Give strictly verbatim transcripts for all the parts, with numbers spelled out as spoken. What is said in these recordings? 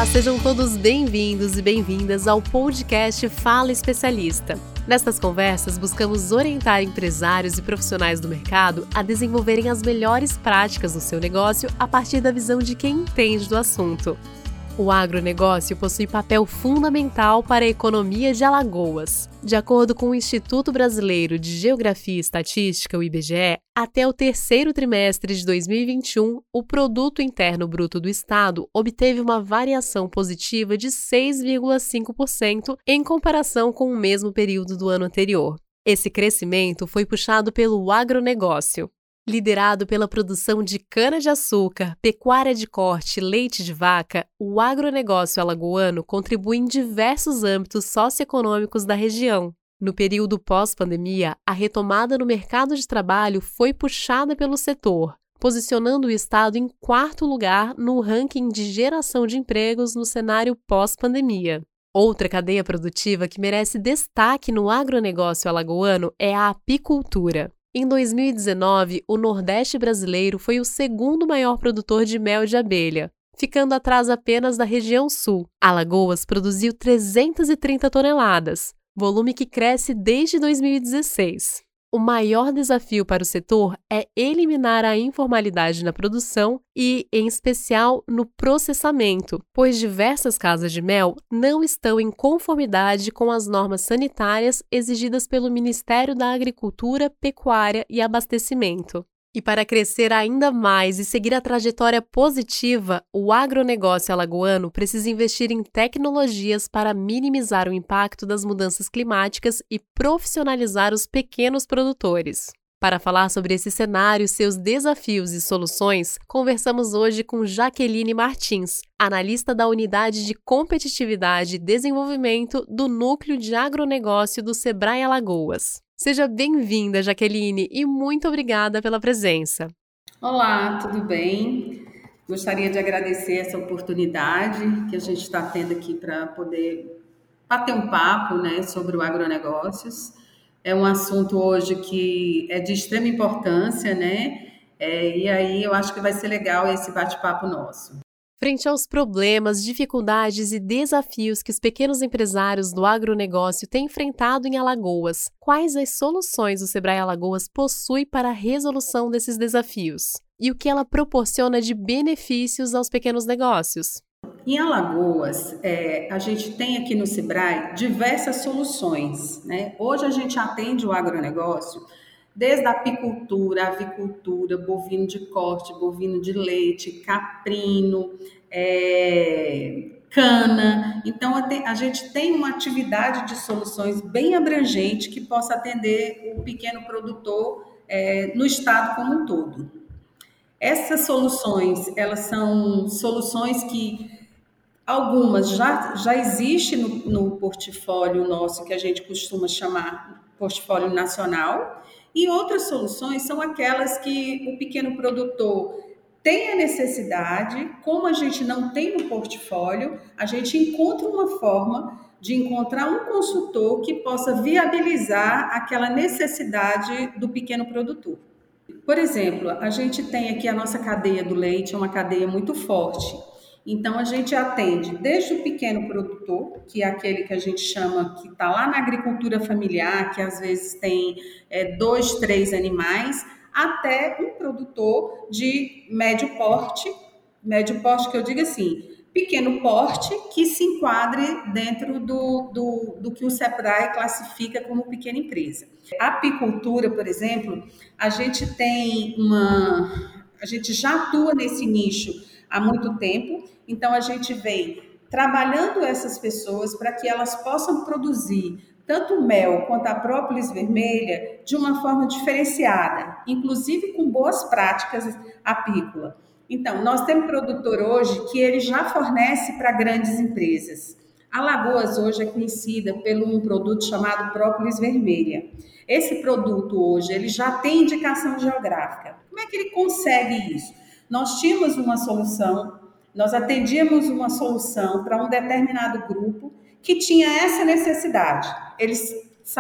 Olá, sejam todos bem-vindos e bem-vindas ao podcast Fala Especialista. Nestas conversas, buscamos orientar empresários e profissionais do mercado a desenvolverem as melhores práticas no seu negócio a partir da visão de quem entende do assunto. O agronegócio possui papel fundamental para a economia de Alagoas. De acordo com o Instituto Brasileiro de Geografia e Estatística, o I B G E, até o terceiro trimestre de dois mil e vinte e um, o Produto Interno Bruto do Estado obteve uma variação positiva de seis vírgula cinco por cento em comparação com o mesmo período do ano anterior. Esse crescimento foi puxado pelo agronegócio. Liderado pela produção de cana-de-açúcar, pecuária de corte e leite de vaca, o agronegócio alagoano contribui em diversos âmbitos socioeconômicos da região. No período pós-pandemia, a retomada no mercado de trabalho foi puxada pelo setor, posicionando o estado em quarto lugar no ranking de geração de empregos no cenário pós-pandemia. Outra cadeia produtiva que merece destaque no agronegócio alagoano é a apicultura. Em dois mil e dezenove, o Nordeste brasileiro foi o segundo maior produtor de mel de abelha, ficando atrás apenas da região sul. Alagoas produziu trezentas e trinta toneladas, volume que cresce desde dois mil e dezesseis. O maior desafio para o setor é eliminar a informalidade na produção e, em especial, no processamento, pois diversas casas de mel não estão em conformidade com as normas sanitárias exigidas pelo Ministério da Agricultura, Pecuária e Abastecimento. E para crescer ainda mais e seguir a trajetória positiva, o agronegócio alagoano precisa investir em tecnologias para minimizar o impacto das mudanças climáticas e profissionalizar os pequenos produtores. Para falar sobre esse cenário, seus desafios e soluções, conversamos hoje com Jaqueline Martins, analista da Unidade de Competitividade e Desenvolvimento do Núcleo de Agronegócio do Sebrae Alagoas. Seja bem-vinda, Jaqueline, e muito obrigada pela presença. Olá, tudo bem? Gostaria de agradecer essa oportunidade que a gente está tendo aqui para poder bater um papo, né, sobre o agronegócios. É um assunto hoje que é de extrema importância, né? É, e aí eu acho que vai ser legal esse bate-papo nosso. Frente aos problemas, dificuldades e desafios que os pequenos empresários do agronegócio têm enfrentado em Alagoas, quais as soluções o Sebrae Alagoas possui para a resolução desses desafios? E o que ela proporciona de benefícios aos pequenos negócios? Em Alagoas, é, a gente tem aqui no Sebrae diversas soluções, né? Hoje a gente atende o agronegócio desde a apicultura, avicultura, bovino de corte, bovino de leite, caprino, é, cana. Então, a gente tem uma atividade de soluções bem abrangente que possa atender o pequeno produtor é, no estado como um todo. Essas soluções, elas são soluções que algumas já, já existem no, no portfólio nosso, que a gente costuma chamar portfólio nacional, e outras soluções são aquelas que o pequeno produtor tem a necessidade, como a gente não tem no portfólio, a gente encontra uma forma de encontrar um consultor que possa viabilizar aquela necessidade do pequeno produtor. Por exemplo, a gente tem aqui a nossa cadeia do leite, é uma cadeia muito forte. Então, a gente atende desde o pequeno produtor, que é aquele que a gente chama, que está lá na agricultura familiar, que às vezes tem é, dois, três animais, até um produtor de médio porte, médio porte que eu digo assim, pequeno porte, que se enquadre dentro do, do, do que o Sebrae classifica como pequena empresa. A apicultura, por exemplo, a gente tem uma... a gente já atua nesse nicho há muito tempo, então a gente vem trabalhando essas pessoas para que elas possam produzir tanto o mel quanto a própolis vermelha de uma forma diferenciada, inclusive com boas práticas apícola. Então, nós temos produtor hoje que ele já fornece para grandes empresas. Alagoas hoje é conhecida por um produto chamado própolis vermelha. Esse produto hoje ele já tem indicação geográfica. Como é que ele consegue isso? Nós tínhamos uma solução, nós atendíamos uma solução para um determinado grupo que tinha essa necessidade. Eles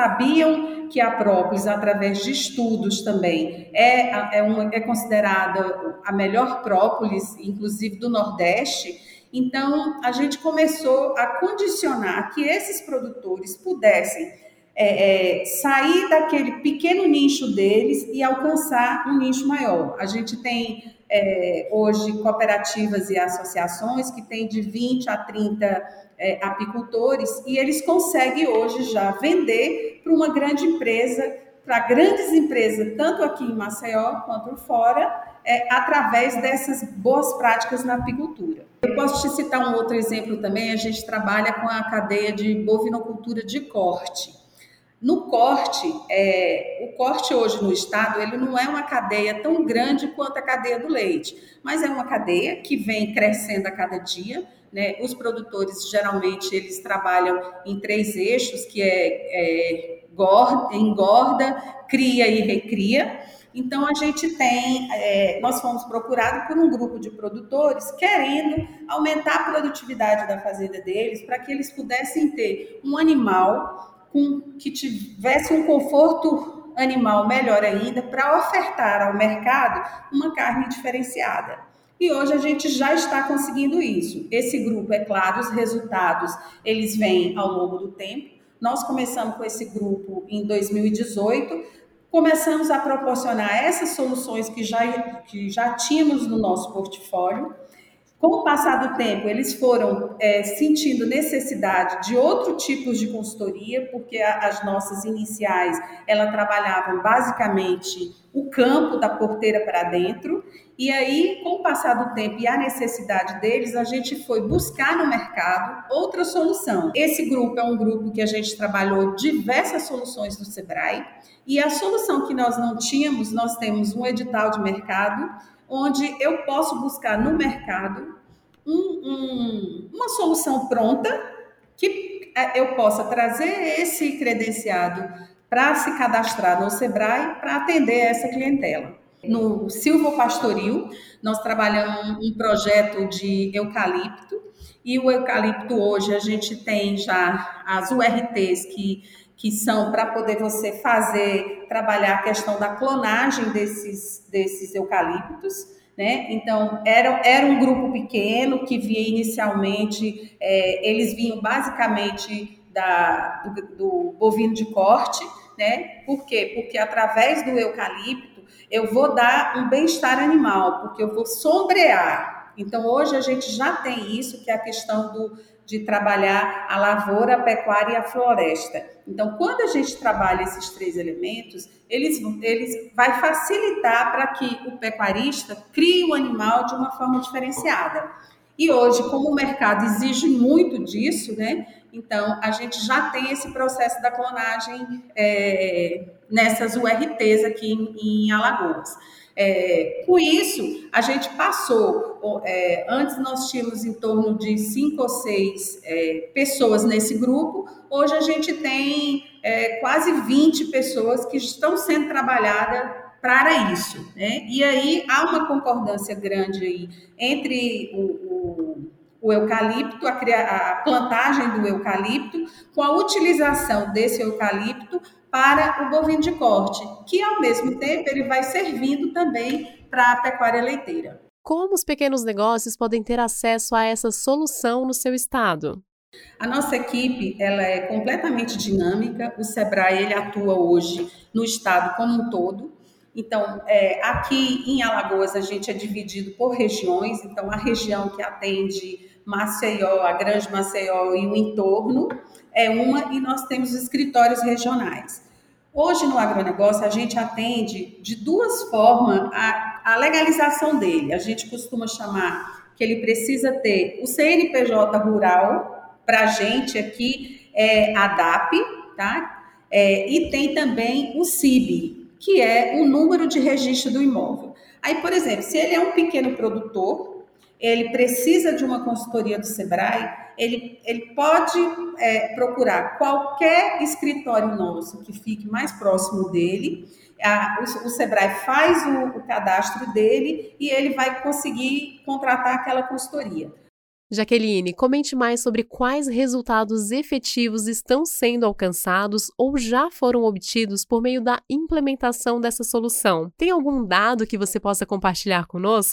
sabiam que a própolis, através de estudos também, é, é, uma, é considerada a melhor própolis, inclusive do Nordeste, Então, a gente começou a condicionar que esses produtores pudessem é, é, sair daquele pequeno nicho deles e alcançar um nicho maior. A gente tem é, hoje cooperativas e associações que têm de vinte a trinta é, apicultores e eles conseguem hoje já vender para uma grande empresa, para grandes empresas, tanto aqui em Maceió quanto fora, é, através dessas boas práticas na apicultura. Eu posso te citar um outro exemplo também, a gente trabalha com a cadeia de bovinocultura de corte. No corte, é, o corte hoje no estado, ele não é uma cadeia tão grande quanto a cadeia do leite, mas é uma cadeia que vem crescendo a cada dia, né? Os produtores, geralmente, eles trabalham em três eixos, que é, é gorda, engorda, cria e recria. Então, a gente tem, é, nós fomos procurados por um grupo de produtores querendo aumentar a produtividade da fazenda deles para que eles pudessem ter um animal com, que tivesse um conforto animal melhor ainda para ofertar ao mercado uma carne diferenciada. E hoje a gente já está conseguindo isso. Esse grupo, é claro, os resultados, eles vêm ao longo do tempo. Nós começamos com esse grupo em dois mil e dezoito, começamos a proporcionar essas soluções que já, que já tínhamos no nosso portfólio. Com o passar do tempo, eles foram é, sentindo necessidade de outro tipo de consultoria, porque a, as nossas iniciais, elas trabalhavam basicamente o campo da porteira para dentro, e aí, com o passar do tempo e a necessidade deles, a gente foi buscar no mercado outra solução. Esse grupo é um grupo que a gente trabalhou diversas soluções do Sebrae, e a solução que nós não tínhamos, nós temos um edital de mercado, onde eu posso buscar no mercado um, um, uma solução pronta que eu possa trazer esse credenciado para se cadastrar no Sebrae para atender essa clientela. No silvopastoril, nós trabalhamos um projeto de eucalipto e o eucalipto hoje a gente tem já as U R Ts que que são para poder você fazer, trabalhar a questão da clonagem desses, desses eucaliptos, né? Então, era, era um grupo pequeno que via inicialmente, é, eles vinham basicamente da, do, do bovino de corte, né? Por quê? Porque através do eucalipto eu vou dar um bem-estar animal, porque eu vou sombrear. Então, hoje a gente já tem isso, que é a questão do de trabalhar a lavoura, a pecuária e a floresta. Então, quando a gente trabalha esses três elementos, eles, eles vai facilitar para que o pecuarista crie o animal de uma forma diferenciada. E hoje, como o mercado exige muito disso, né? Então, a gente já tem esse processo da clonagem é, nessas U R Ts aqui em, em Alagoas. É, com isso, a gente passou, é, antes nós tínhamos em torno de cinco ou seis é, pessoas nesse grupo, hoje a gente tem é, quase vinte pessoas que estão sendo trabalhadas para isso, né? E aí há uma concordância grande aí entre o, o, o eucalipto, a, a plantagem do eucalipto, com a utilização desse eucalipto para o bovino de corte, que ao mesmo tempo ele vai servindo também para a pecuária leiteira. Como os pequenos negócios podem ter acesso a essa solução no seu estado? A nossa equipe ela é completamente dinâmica, o Sebrae ele atua hoje no estado como um todo. Então, é, aqui em Alagoas a gente é dividido por regiões, então a região que atende Maceió, a Grande Maceió e o entorno é uma, e nós temos escritórios regionais. Hoje no agronegócio a gente atende de duas formas a, a legalização dele. A gente costuma chamar que ele precisa ter o C N P J rural, para a gente aqui é a D A P, tá? É, e tem também o C I B, que é o número de registro do imóvel. Aí, por exemplo, se ele é um pequeno produtor, ele precisa de uma consultoria do Sebrae, ele, ele pode é, procurar qualquer escritório nosso que fique mais próximo dele, a, o, o Sebrae faz o, o cadastro dele e ele vai conseguir contratar aquela consultoria. Jaqueline, comente mais sobre quais resultados efetivos estão sendo alcançados ou já foram obtidos por meio da implementação dessa solução. Tem algum dado que você possa compartilhar conosco?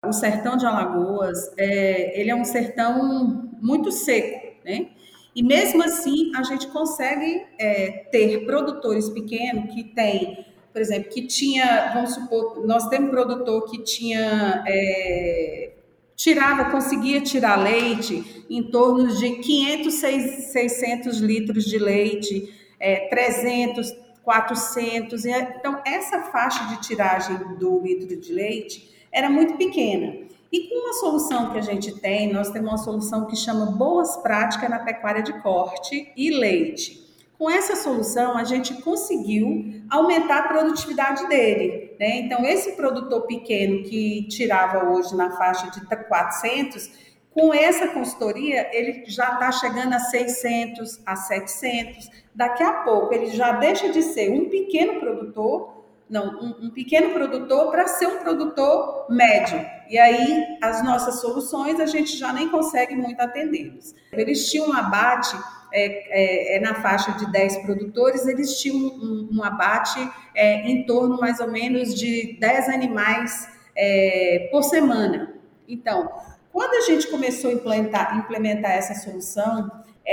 O sertão de Alagoas, é, ele é um sertão muito seco, né? E mesmo assim, a gente consegue é, ter produtores pequenos que têm, por exemplo, que tinha, vamos supor, nós temos um produtor que tinha, é, tirava, conseguia tirar leite em torno de quinhentos, seiscentos litros de leite, é, trezentos, quatrocentos. Então, essa faixa de tiragem do litro de leite era muito pequena. E com uma solução que a gente tem, nós temos uma solução que chama Boas Práticas na Pecuária de Corte e Leite. Com essa solução, a gente conseguiu aumentar a produtividade dele, né? Então, esse produtor pequeno que tirava hoje na faixa de quatrocentos, com essa consultoria, ele já está chegando a seiscentos, a setecentos. Daqui a pouco, ele já deixa de ser um pequeno produtor, não, um, um pequeno produtor para ser um produtor médio. E aí, as nossas soluções, a gente já nem consegue muito atendê-los. Eles tinham um abate, é, é, é na faixa de dez produtores, eles tinham um, um abate é, em torno, mais ou menos, de dez animais é, por semana. Então, quando a gente começou a implementar, implementar essa solução,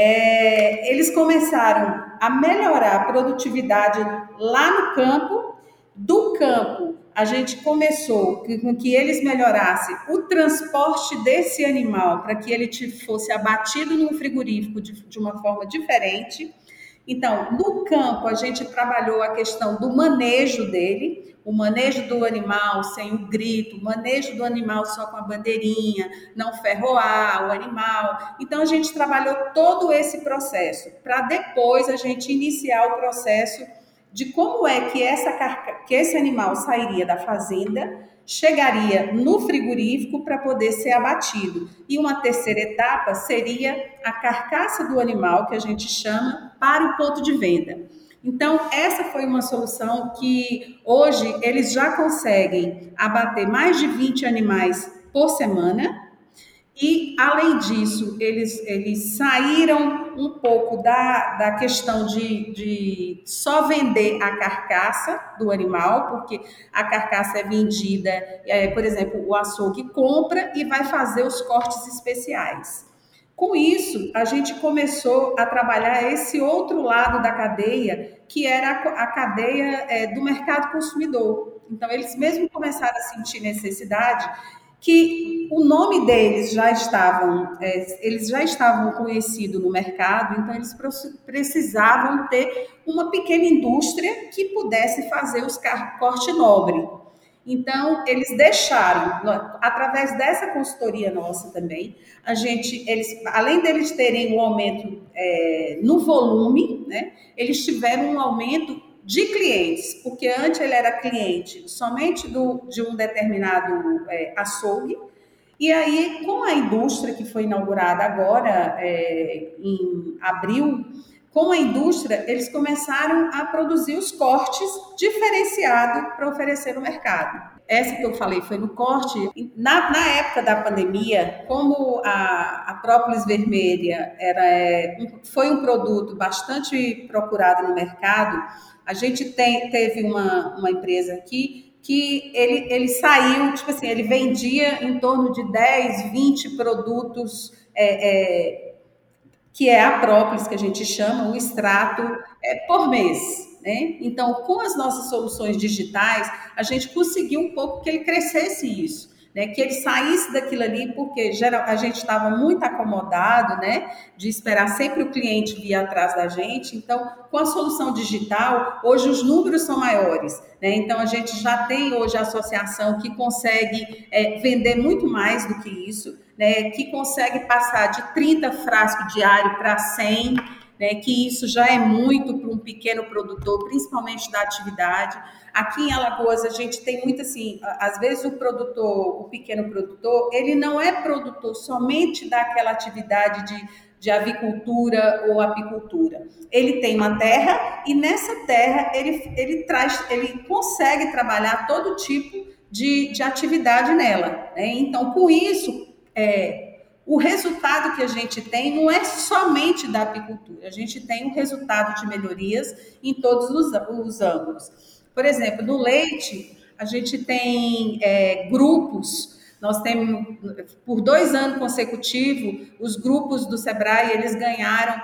é, eles começaram a melhorar a produtividade lá no campo. Do campo, a gente começou com que eles melhorassem o transporte desse animal para que ele fosse abatido num frigorífico de, de uma forma diferente. Então, no campo, a gente trabalhou a questão do manejo dele, o manejo do animal sem o grito, o manejo do animal só com a bandeirinha, não ferroar o animal. Então, a gente trabalhou todo esse processo para depois a gente iniciar o processo de como é que, essa carca... que esse animal sairia da fazenda, chegaria no frigorífico para poder ser abatido. E uma terceira etapa seria a carcaça do animal, que a gente chama, para o ponto de venda. Então, essa foi uma solução que hoje eles já conseguem abater mais de vinte animais por semana. E, além disso, eles, eles saíram um pouco da, da questão de, de só vender a carcaça do animal, porque a carcaça é vendida, é, por exemplo, o açougue compra e vai fazer os cortes especiais. Com isso, a gente começou a trabalhar esse outro lado da cadeia, que era a, a cadeia é, do mercado consumidor. Então, eles mesmo começaram a sentir necessidade que o nome deles já estavam, é, eles já estavam conhecidos no mercado, então eles precisavam ter uma pequena indústria que pudesse fazer os corte nobre. Então, eles deixaram, através dessa consultoria nossa também, a gente, eles, além deles terem um aumento é, no volume, né, eles tiveram um aumento de clientes, porque antes ele era cliente somente do, de um determinado é, açougue, e aí com a indústria que foi inaugurada agora, é, em abril, com a indústria eles começaram a produzir os cortes diferenciados para oferecer no mercado. Essa que eu falei foi no corte. Na, na época da pandemia, como a, a própolis vermelha era, é, foi um produto bastante procurado no mercado, a gente tem, teve uma, uma empresa aqui que ele, ele saiu, tipo assim, ele vendia em torno de dez, vinte produtos, é, é, que é a própolis, que a gente chama, o extrato, é, por mês, né? Então, com as nossas soluções digitais, a gente conseguiu um pouco que ele crescesse isso. Né, que ele saísse daquilo ali, porque geral, a gente estava muito acomodado, né, de esperar sempre o cliente vir atrás da gente. Então, com a solução digital, hoje os números são maiores, né? Então a gente já tem hoje a associação que consegue é, vender muito mais do que isso, né, que consegue passar de trinta frascos diários para cem, né, que isso já é muito para um pequeno produtor, principalmente da atividade. Aqui em Alagoas a gente tem muito assim, às vezes o produtor, o pequeno produtor, ele não é produtor somente daquela atividade de, de avicultura ou apicultura. Ele tem uma terra e nessa terra ele, ele, traz, ele consegue trabalhar todo tipo de, de atividade nela, né? Então, com isso, é, o resultado que a gente tem não é somente da apicultura, a gente tem um resultado de melhorias em todos os, os âmbitos. Por exemplo, no leite, a gente tem é, grupos Nós temos, por dois anos consecutivos, os grupos do Sebrae, eles ganharam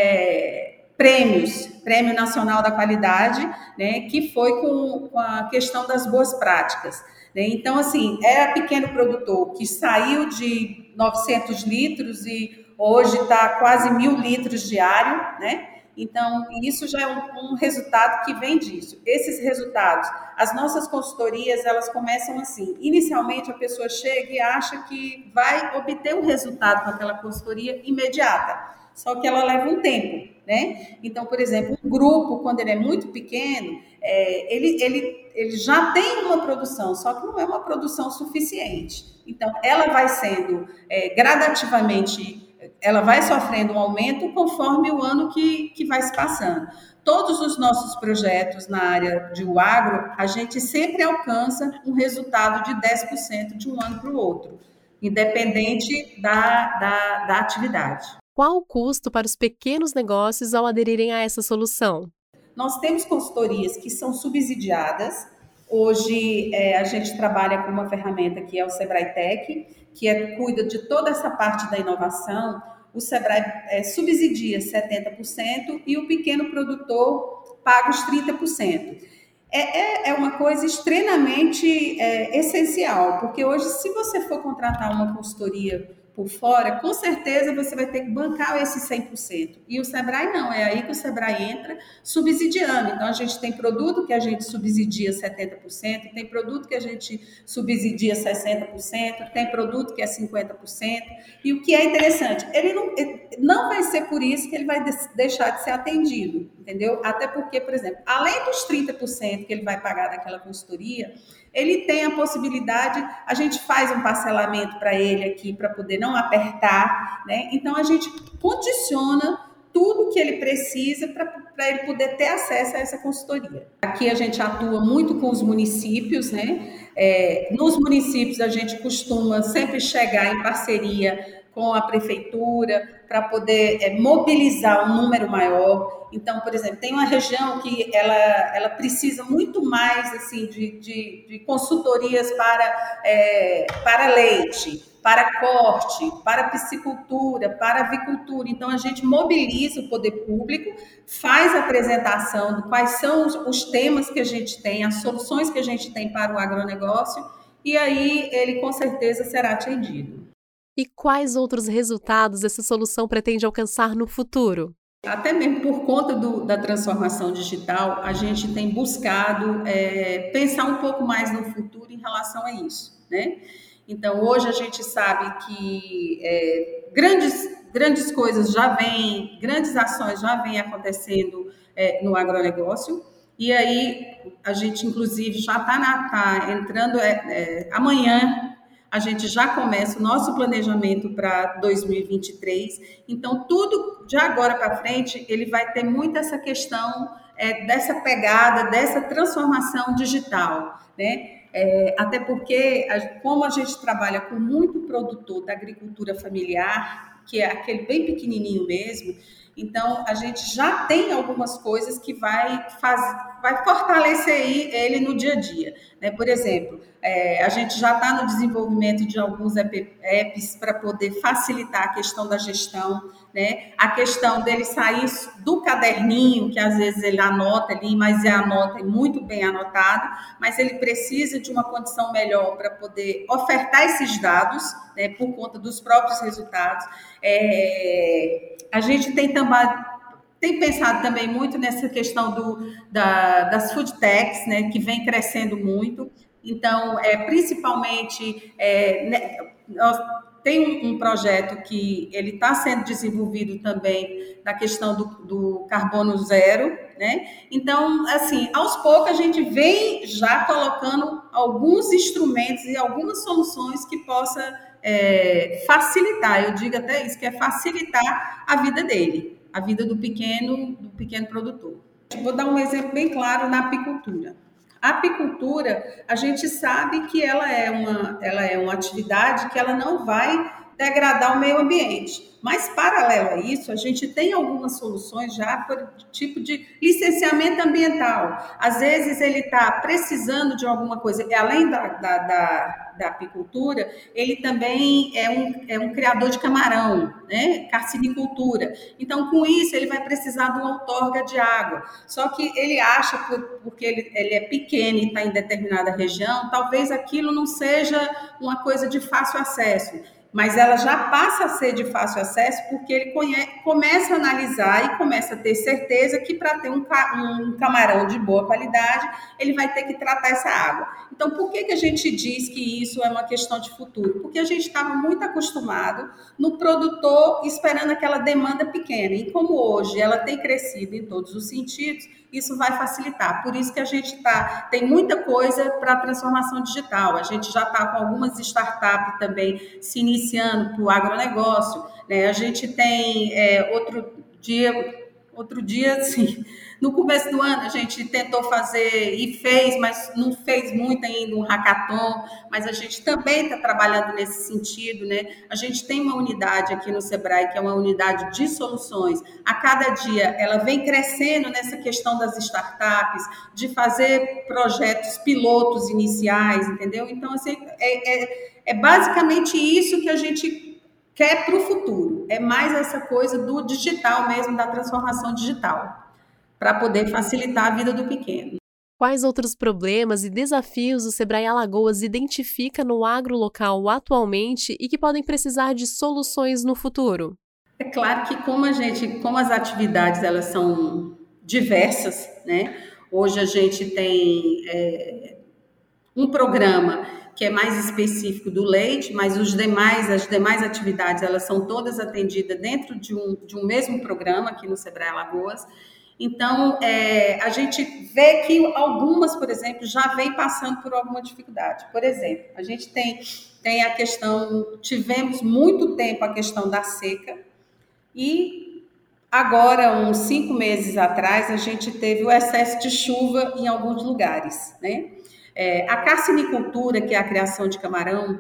é, prêmios, Prêmio Nacional da Qualidade, né, que foi com, com a questão das boas práticas. Né? Então, assim, era pequeno produtor que saiu de novecentos litros e hoje está quase mil litros diário, né? Então, isso já é um, um resultado que vem disso. Esses resultados, as nossas consultorias, elas começam assim. Inicialmente, a pessoa chega e acha que vai obter um resultado com aquela consultoria imediata, só que ela leva um tempo, né? Então, por exemplo, um grupo, quando ele é muito pequeno, é, ele, ele, ele já tem uma produção, só que não é uma produção suficiente. Então, ela vai sendo é, gradativamente... ela vai sofrendo um aumento conforme o ano que, que vai se passando. Todos os nossos projetos na área de agro, a gente sempre alcança um resultado de dez por cento de um ano para o outro, independente da, da, da atividade. Qual o custo para os pequenos negócios ao aderirem a essa solução? Nós temos consultorias que são subsidiadas. Hoje, é, a gente trabalha com uma ferramenta que é o Sebrae Tech, que é, cuida de toda essa parte da inovação. O Sebrae é, subsidia setenta por cento e o pequeno produtor paga os trinta por cento. É, é, é uma coisa extremamente é, essencial, porque hoje, se você for contratar uma consultoria por fora, com certeza você vai ter que bancar esses cem por cento. E o Sebrae não, é aí que o Sebrae entra subsidiando. Então, a gente tem produto que a gente subsidia setenta por cento, tem produto que a gente subsidia sessenta por cento, tem produto que é cinquenta por cento. E o que é interessante, ele não, ele não vai ser por isso que ele vai deixar de ser atendido, entendeu? Até porque, por exemplo, além dos trinta por cento que ele vai pagar naquela consultoria, ele tem a possibilidade, a gente faz um parcelamento para ele aqui, para poder não apertar, né? Então, a gente condiciona tudo que ele precisa para ele poder ter acesso a essa consultoria. Aqui a gente atua muito com os municípios, né? É, nos municípios a gente costuma sempre chegar em parceria com a prefeitura para poder é, mobilizar um número maior. Então, por exemplo, tem uma região que ela, ela precisa muito mais assim, de, de, de consultorias para, é, para leite, para corte, para piscicultura, para avicultura. Então, a gente mobiliza o poder público, faz a apresentação de quais são os, os temas que a gente tem, as soluções que a gente tem para o agronegócio, e aí ele com certeza será atendido. E quais outros resultados essa solução pretende alcançar no futuro? Até mesmo por conta do, da transformação digital, a gente tem buscado é, pensar um pouco mais no futuro em relação a isso, né? Então, hoje a gente sabe que é, grandes, grandes coisas já vêm, grandes ações já vêm acontecendo é, no agronegócio, e aí a gente, inclusive, já está tá entrando, é, é, amanhã, a gente já começa o nosso planejamento para dois mil e vinte e três. Então, tudo de agora para frente, ele vai ter muito essa questão é, dessa pegada, dessa transformação digital, né? É, até porque, como a gente trabalha com muito produtor da agricultura familiar, que é aquele bem pequenininho mesmo, então a gente já tem algumas coisas que vai, fazer, vai fortalecer ele no dia a dia, né? Por exemplo, é, a gente já está no desenvolvimento de alguns apps para poder facilitar a questão da gestão, né? A questão dele sair do caderninho, que às vezes ele anota ali, mas é anota é muito bem anotado, mas ele precisa de uma condição melhor para poder ofertar esses dados, né, por conta dos próprios resultados. É, a gente tem também tem pensado também muito nessa questão do, da, das food techs, né, que vem crescendo muito. Então, é, principalmente, é, né, nós, tem um, um projeto que ele está sendo desenvolvido também na questão do, do carbono zero, né? Então, assim, aos poucos a gente vem já colocando alguns instrumentos e algumas soluções que possa é, facilitar, eu digo até isso, que é facilitar a vida dele, a vida do pequeno, do pequeno produtor. Vou dar um exemplo bem claro na apicultura. A apicultura, a gente sabe que ela é uma, ela é uma atividade que ela não vai degradar o meio ambiente. Mas, paralelo a isso, a gente tem algumas soluções já por tipo de licenciamento ambiental. Às vezes, ele está precisando de alguma coisa, além da, da, da da apicultura, ele também é um, é um criador de camarão, né? Carcinicultura. Então, com isso, ele vai precisar de uma outorga de água. Só que ele acha, por, porque ele, ele é pequeno e está em determinada região, talvez aquilo não seja uma coisa de fácil acesso, mas ela já passa a ser de fácil acesso porque ele conhece, começa a analisar e começa a ter certeza que para ter um, um camarão de boa qualidade, ele vai ter que tratar essa água. Então, por que, que a gente diz que isso é uma questão de futuro? Porque a gente estava muito acostumado no produtor esperando aquela demanda pequena, e como hoje ela tem crescido em todos os sentidos, isso vai facilitar. Por isso que a gente tá, tem muita coisa para a transformação digital. A gente já está com algumas startups também se iniciando para o agronegócio, né? A gente tem é, outro dia, outro dia, assim, no começo do ano a gente tentou fazer e fez, mas não fez muito ainda, um hackathon, mas a gente também está trabalhando nesse sentido, né? A gente tem uma unidade aqui no Sebrae, que é uma unidade de soluções. A cada dia ela vem crescendo nessa questão das startups, de fazer projetos pilotos iniciais, entendeu? Então, assim, é, é, é basicamente isso que a gente quer para o futuro. É mais essa coisa do digital mesmo, da transformação digital, para poder facilitar a vida do pequeno. Quais outros problemas e desafios o Sebrae Alagoas identifica no agro local atualmente e que podem precisar de soluções no futuro? É claro que como a gente, como as atividades elas são diversas, né? Hoje a gente tem é, um programa que é mais específico do leite, mas os demais, as demais atividades elas são todas atendidas dentro de um, de um mesmo programa aqui no Sebrae Alagoas. Então, é, a gente vê que algumas, por exemplo, já vem passando por alguma dificuldade. Por exemplo, a gente tem, tem a questão, tivemos muito tempo a questão da seca e agora, uns cinco meses atrás, a gente teve o excesso de chuva em alguns lugares, né? É, a carcinicultura, que é a criação de camarão,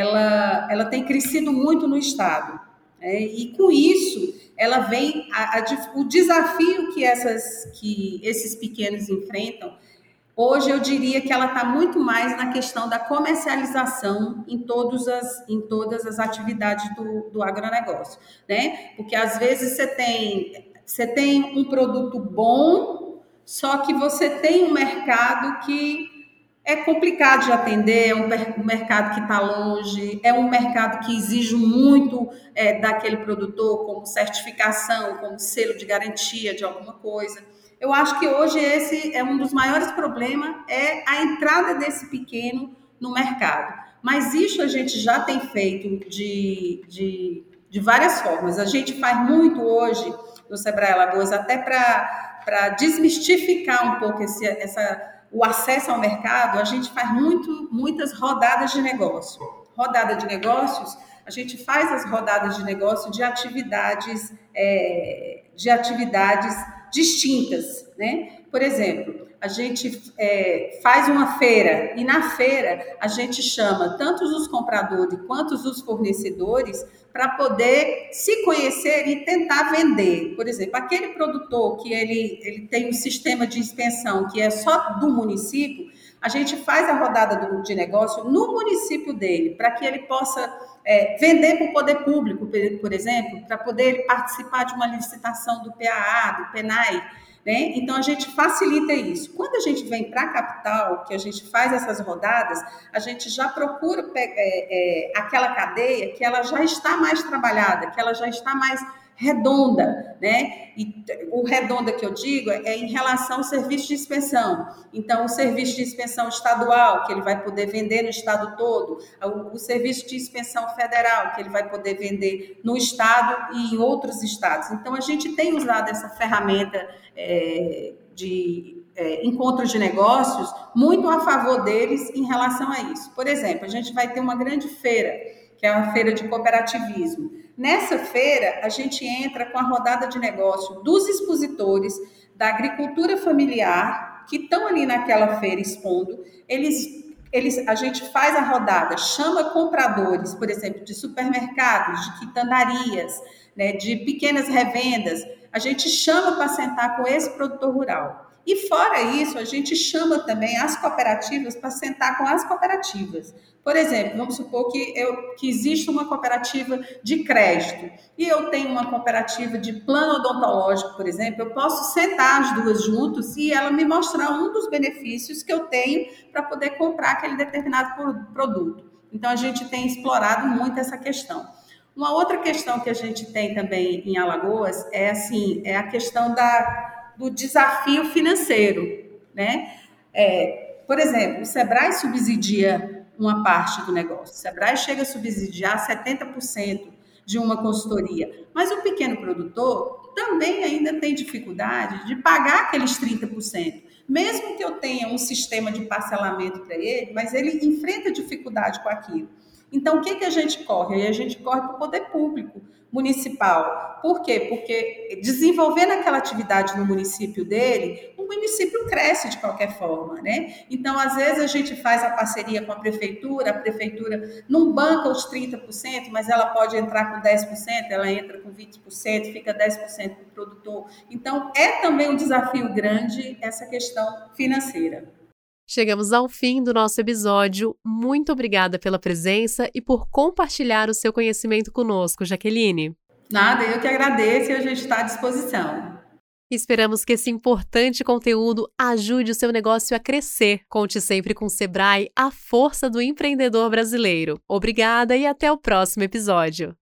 ela, ela tem crescido muito no estado, né? E com isso ela vem a, a, o desafio que, essas, que esses pequenos enfrentam. Hoje eu diria que ela está muito mais na questão da comercialização em, todos as, em todas as atividades do, do agronegócio, né? Porque às vezes você tem, você tem um produto bom, só que você tem um mercado que é complicado de atender, é um mercado que está longe, é um mercado que exige muito é, daquele produtor, como certificação, como selo de garantia de alguma coisa. Eu acho que hoje esse é um dos maiores problemas, é a entrada desse pequeno no mercado. Mas isso a gente já tem feito de, de, de várias formas. A gente faz muito hoje no Sebrae Alagoas, até para desmistificar um pouco esse, essa... o acesso ao mercado, a gente faz muito, muitas rodadas de negócio. Rodada de negócios, a gente faz as rodadas de negócio de atividades, é, de atividades distintas, né? Por exemplo, a gente é, faz uma feira e na feira a gente chama tanto os compradores quanto os fornecedores para poder se conhecer e tentar vender. Por exemplo, aquele produtor que ele, ele tem um sistema de expensão que é só do município, a gente faz a rodada do, de negócio no município dele, para que ele possa é, vender para o poder público, por exemplo, para poder participar de uma licitação do P A A, do P N A E, né? Então, a gente facilita isso. Quando a gente vem para a capital, que a gente faz essas rodadas, a gente já procura é, é, aquela cadeia que ela já está mais trabalhada, que ela já está mais redonda, né? E o redonda que eu digo é em relação ao serviço de inspeção. Então, o serviço de inspeção estadual, que ele vai poder vender no estado todo, o, o serviço de inspeção federal, que ele vai poder vender no estado e em outros estados. Então, a gente tem usado essa ferramenta é, de é, encontros de negócios muito a favor deles em relação a isso. Por exemplo, a gente vai ter uma grande feira, que é a feira de cooperativismo. Nessa feira, a gente entra com a rodada de negócio dos expositores da agricultura familiar, que estão ali naquela feira expondo. Eles, eles, a gente faz a rodada, chama compradores, por exemplo, de supermercados, de quitandarias, né, de pequenas revendas. A gente chama para sentar com esse produtor rural. E fora isso, a gente chama também as cooperativas para sentar com as cooperativas. Por exemplo, vamos supor que, eu, que existe uma cooperativa de crédito e eu tenho uma cooperativa de plano odontológico, por exemplo, eu posso sentar as duas juntos e ela me mostrar um dos benefícios que eu tenho para poder comprar aquele determinado produto. Então, a gente tem explorado muito essa questão. Uma outra questão que a gente tem também em Alagoas é, assim, é a questão da, do desafio financeiro, né? É, por exemplo, o Sebrae subsidia uma parte do negócio. O Sebrae chega a subsidiar setenta por cento de uma consultoria, mas o pequeno produtor também ainda tem dificuldade de pagar aqueles trinta por cento. Mesmo que eu tenha um sistema de parcelamento para ele, mas ele enfrenta dificuldade com aquilo. Então, o que, que a gente corre? Aí a gente corre para o poder público municipal. Por quê? Porque desenvolvendo aquela atividade no município dele, o município cresce de qualquer forma, né? Então, às vezes, a gente faz a parceria com a prefeitura, a prefeitura não banca os trinta por cento, mas ela pode entrar com dez por cento, ela entra com vinte por cento, fica dez por cento para o produtor. Então, é também um desafio grande essa questão financeira. Chegamos ao fim do nosso episódio. Muito obrigada pela presença e por compartilhar o seu conhecimento conosco, Jaqueline. Nada, eu que agradeço e a gente está à disposição. Esperamos que esse importante conteúdo ajude o seu negócio a crescer. Conte sempre com o Sebrae, a força do empreendedor brasileiro. Obrigada e até o próximo episódio.